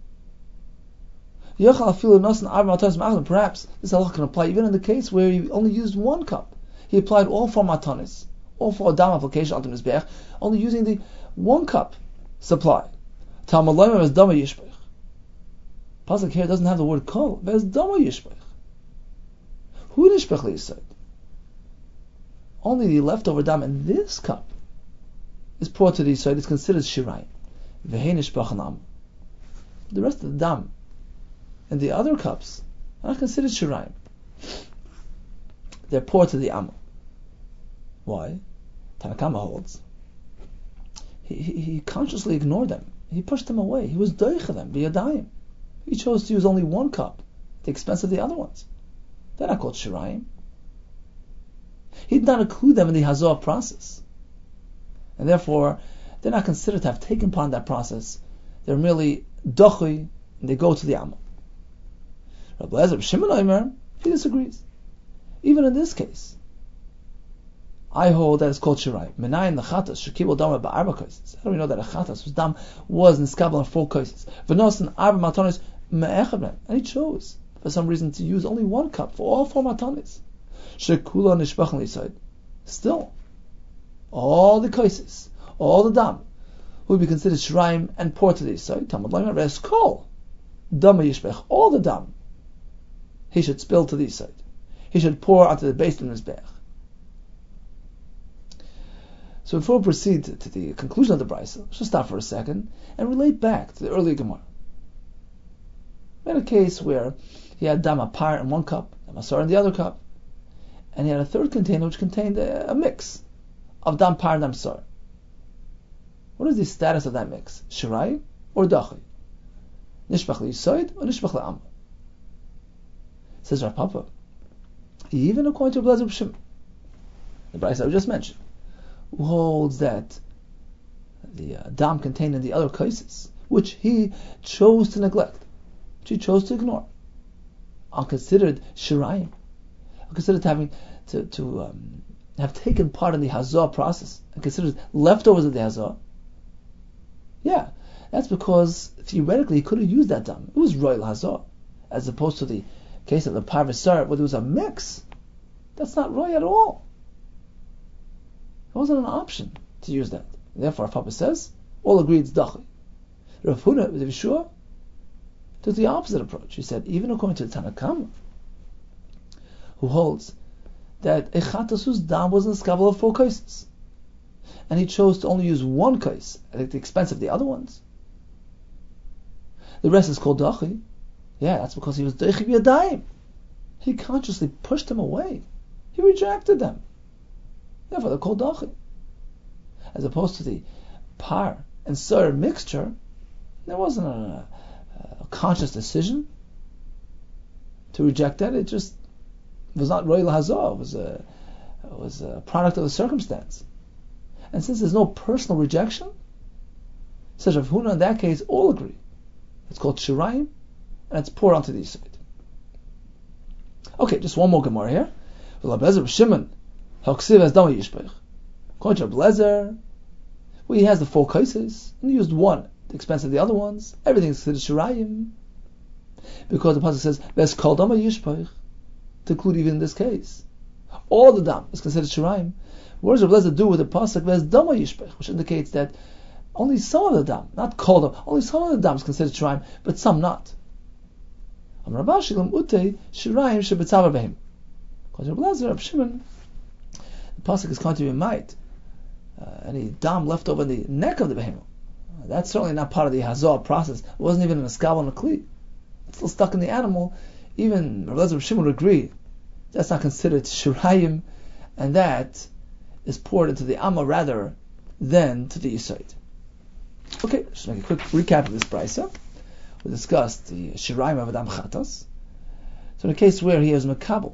Yochel afilu nosan arba matanis ma'achas me. Perhaps this halacha can apply even in the case where he only used 1 cup. He applied all 4 matanis, all 4 dam application onto his mizbeach, only using the 1 cup supply. Talmud is dama yishpech. Pasuk here doesn't have the word kol. There's dama yishpech. Who nishpech li'yisoid? Only the leftover dam in this cup is poured to the yisoid. It's considered shirayim. V'hei nishpech nam. The rest of the dam in the other cups are not considered shirayim. They're poured to the amma. Why? Tanakama holds. He consciously ignored them. He pushed them away. He was doicha them, b'yadayim. He chose to use only 1 cup at the expense of the other ones. They're not called shirayim. He did not include them in the hazah process. And therefore, they're not considered to have taken part in that process. They're merely dochui, and they go to the Amma. Rabbi Elazar Shimon Omer, he disagrees. Even in this case, I hold that it's called Shirai. Menayin lechatas shekibel dama ba'arba kaises. How do we know that a chatas whose dam was niskabel on 4 kaises? V'nosin arba matanis me'echad, and he chose for some reason to use only 1 cup for all 4 matanis. Shekula nishbachn l'isayid. Still, all the kaises, all the dam, would be considered Shiraim and poured to the Yisayid. Talmud Lamer res kol dama yishbech. All the dam he should spill to the Yisayid. He should pour onto the base of the Mizbeach. So before we proceed to the conclusion of the Brisa, let's just stop for a second and relate back to the early Gemara. We had a case where he had dam apar in 1 cup, dam asar in the other cup, and he had a 3rd container which contained a mix of dam par and dam asar. What is the status of that mix? Shirai or dachi? Nishbach l'yisoid or nishbach l'amma? Says Rav Papa, even according to Rabbi Elazar Shimon, the Brisa we just mentioned, who holds that the dam contained in the other cases, which he chose to neglect, which he chose to ignore, are considered shirayim, are considered having to have taken part in the hazah process, and considered leftovers of the hazah. Yeah, that's because theoretically he could have used that dam. It was royal hazah, as opposed to the case of the parvasar, where there was a mix. That's not royal at all. It wasn't an option to use that. Therefore, Papa says, all agreed it's dachi. Rav Huna, with Yeshua, took the opposite approach. He said, even according to the Tanna Kama, who holds that Echatasus dam was in the skabel of 4 cases, and he chose to only use 1 case at the expense of the other ones. The rest is called dachi. Yeah, that's because he was deichi b'yadayim. He consciously pushed them away. He rejected them. Therefore, they're called dachi. As opposed to the par and sur mixture, there wasn't a conscious decision to reject that. It just was not royal hazah. It was a product of the circumstance. And since there's no personal rejection, says Rav Huna, in that case, all agree. It's called shirayim, and it's poured onto the side. Okay, just one more Gemara here. Rabbi Elazar Shimon, Haksiv as dama yishbech. According to Rabbi Elazar, well, he has the 4 cases, and he used 1 at the expense of the other ones. Everything is considered shirayim, because the pasuk says ves kol dama yishbech, to include even in this case. All the dam is considered shirayim. What does Rabbi Elazar do with the pasuk ves dama yishbech, which indicates that only some of the dam, not kol dam, only some of the dam is considered shirayim, but some not. Amar Rabashi lam utei shirayim shebetzavar behem. According to Rabbi Elazar, Rabbi Shimon, the pasuk is going to be might. Any dam left over in the neck of the behemoth. That's certainly not part of the hazah process. It wasn't even in a skabel and a kli. It's still stuck in the animal. Even Rabbi Elazar Shimon would agree that's not considered shirayim, and that is poured into the amma rather than to the yisoid. Okay, just make a quick recap of this brisa. We discussed the shirayim of Adam Chatas. So in a case where he is makabel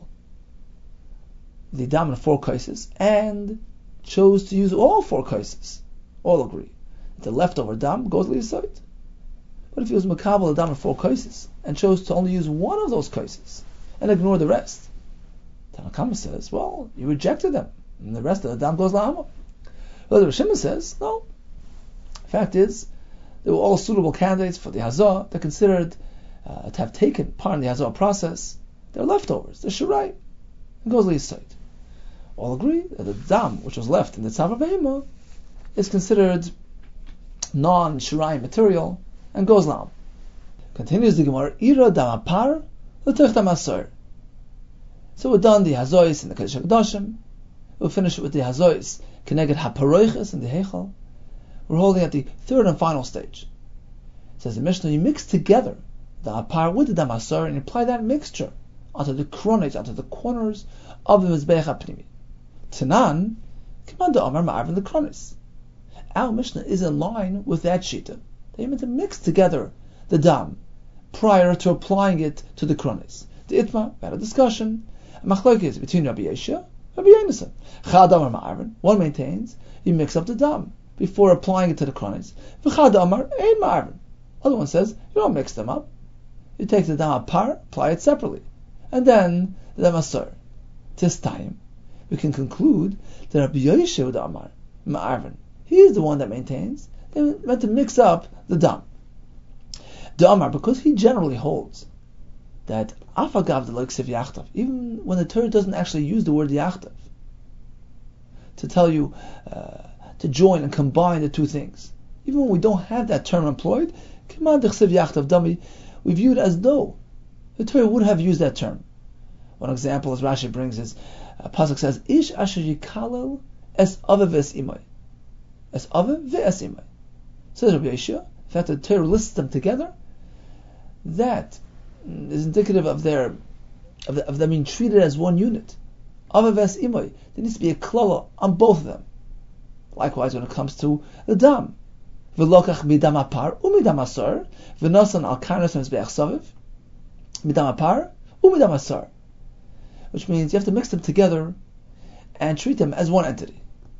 the dam in 4 cases and chose to use all 4 cases, all agree the leftover dam goes to the yisoid. But if he was makabel the dam in 4 cases and chose to only use 1 of those cases and ignore the rest, Tanna Kama says, well, you rejected them, and the rest of the dam goes la'ama. But the Rishimah says, no. The fact is, they were all suitable candidates for the hazah. They're considered to have taken part in the hazah process. They're leftovers. They're shirai. It goes to the yisoid. All agree that the dam which was left in the tzavar behema is considered non-shirai material and goes la'am. Continues the Gemara, ira dam apar l'tech dam asar. So we're done the hazois in the Kodesh HaKadoshim. We'll finish it with the hazois keneged haparoiches in the Heichal. We're holding at the 3rd and final stage. It says the Mishnah, you mix together the apar with the dam asar and you apply that mixture onto the kronets, onto the corners of the Mizbeach HaPnimi. Tanan, Kamanda Omar Ma'arvin the Kronis. Our Mishnah is in line with that shita. They meant to mix together the dam prior to applying it to the Kronis. The Itma had a discussion. Machlokes between Rabbi Yeshua and Rabbi Yonasan. Chad Omar Ma'arvin. One maintains you mix up the dam before applying it to the Kronis. V'chad Omar Ein Ma'arvin. Other one says, you don't mix them up. You take the dam apar, apply it separately. And then the dam asar. This time, we can conclude that Rabbi Yoshe the Amar, Ma'arvin, he is the one that maintains they meant to mix up the dam. The Amar, because he generally holds that afagav the leksiv yachtav, even when the Torah doesn't actually use the word yachtav to tell you to join and combine the two things, even when we don't have that term employed, we view it as though the Torah would have used that term. One example, as Rashi brings, is pasuk says, "Ish asher yikalel es ave ves imay, es ave ves imay." Says Rabbi Yeshua, the fact that the Torah lists them together, that is indicative of them being treated as one unit. Ave ves imay. There needs to be a klala on both of them. Likewise, when it comes to the dam, v'lokach midam apar umidam asar v'nosan al karnas mizbeach saviv midam apar umidam asar, which means you have to mix them together and treat them as one entity.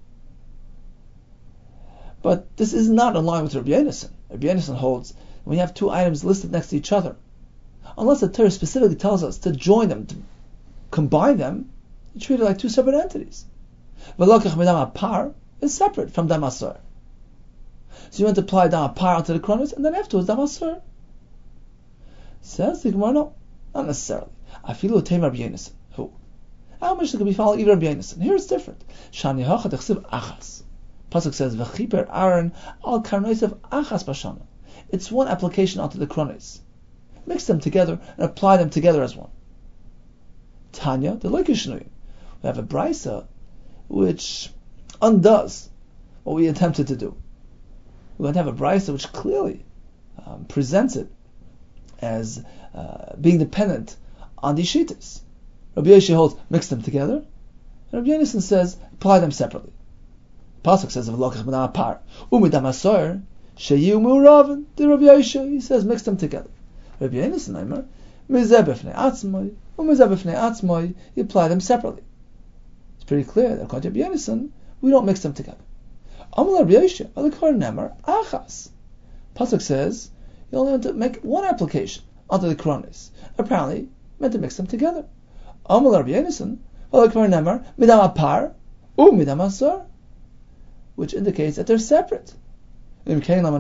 But this is not in line with Rabbi Yonasan. Rabbi Yonasan holds when you have two items listed next to each other, unless the Torah specifically tells us to join them, to combine them, you treat it like two separate entities. V'lokach midam apar is separate from dam asar. So you want to apply dam apar onto the kronos, and then afterwards dam asar. Says the Gemara, no, not necessarily. Afilu teim Rabbi Yonasan. Who? How much could be following even Rabbi Yonasan? Here it's different. Shani hachat echsiv achas. Pasuk says v'chiper Aaron al karnoisav achas bashana. It's one application onto the kronos. Mix them together and apply them together as one. Tanya, the Leikishnuim. We have a brisa which undoes what we attempted to do. We're going to have a brisa which clearly presents it as being dependent on these shittas. Rabbi Yoshe holds, mix them together, and Rabbi Yonasan says, apply them separately. Pasuk says, "V'lokach midam apar umidam asar sheyu mu'ravin." The Rabbi Yoshe, he says, mix them together. Rabbi Yonasan, Aimer, mizeh b'fnei atzmai umizeh b'fnei atzmai, you apply them separately. It's pretty clear that according to Rabbi Yonasan, we don't mix them together. Amal Rabbi Yoshe, alakar nemar achas. Pasuk says you only want to make one application onto the kronos. Apparently, meant to mix them together. Amal Rabbi Yonasan, alakar nemar midam apar midam asar, which indicates that they're separate. Why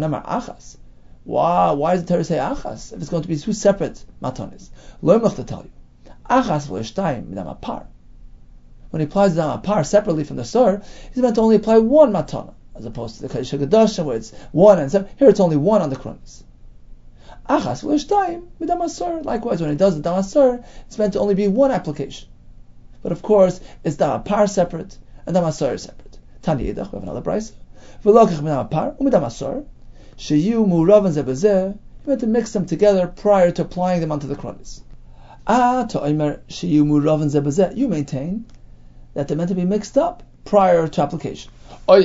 does the Torah say achas if it's going to be two separate matonis? Lo to tell you, achas v'shtayim midam apar. When he applies the dam apar separately from the sar, he's meant to only apply one matana, as opposed to the Kaddish HaKadosh, where it's one and seven. Here it's only one on the kronos. Achas v'shtayim midam asar. Likewise, when he does the dam asar, it's meant to only be one application. But of course, it's dam apar separate and dam asar is separate. Tani Yidach, we have another brisa. V'lokach midam apar umidam asar sheyu mu'ravin zeh b'zeh. You meant to mix them together prior to applying them onto the kronos. To omer sheyu mu'ravin zeh b'zeh. You maintain that they're meant to be mixed up prior to application. Or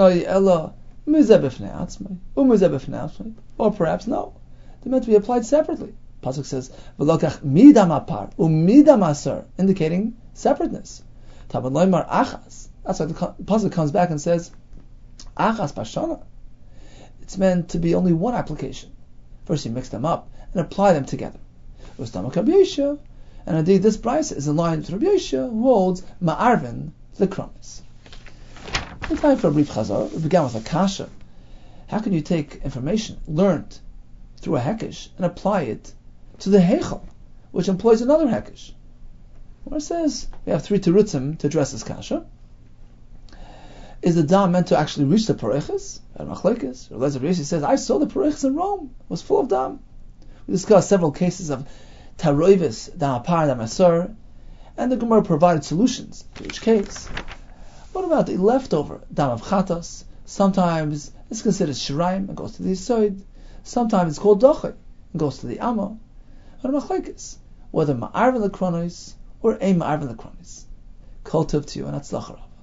perhaps no, they're meant to be applied separately. Pasuk says, "V'lokach midam apar umidam asar," indicating separateness. Tabad loymar achas. That's why the pasuk comes back and says, "Achas bashana." It's meant to be only one application. First, you mix them up and apply them together. And indeed, this brisa is in line with Rabbi Yoshe, who holds ma'arvin the kronos. In time for a brief chazar, we began with a kasha. How can you take information learned through a hekesh and apply it to the heichal, which employs another hekesh? Where it says we have three terutzim to address this kasha. Is the dam meant to actually reach the pareches? Rabbi Yossi says, I saw the pareches in Rome. It was full of dam. We discussed several cases of taroivis, dam apar, dam asar, and the Gemara provided solutions to each case. What about the leftover dam of chatas? Sometimes it's considered shiraim and goes to the yisoid. Sometimes it's called dochay and goes to the amma. Whether ma'arvin the kronos or a ma'arvin the kronos. Kol tov to you and atzlach.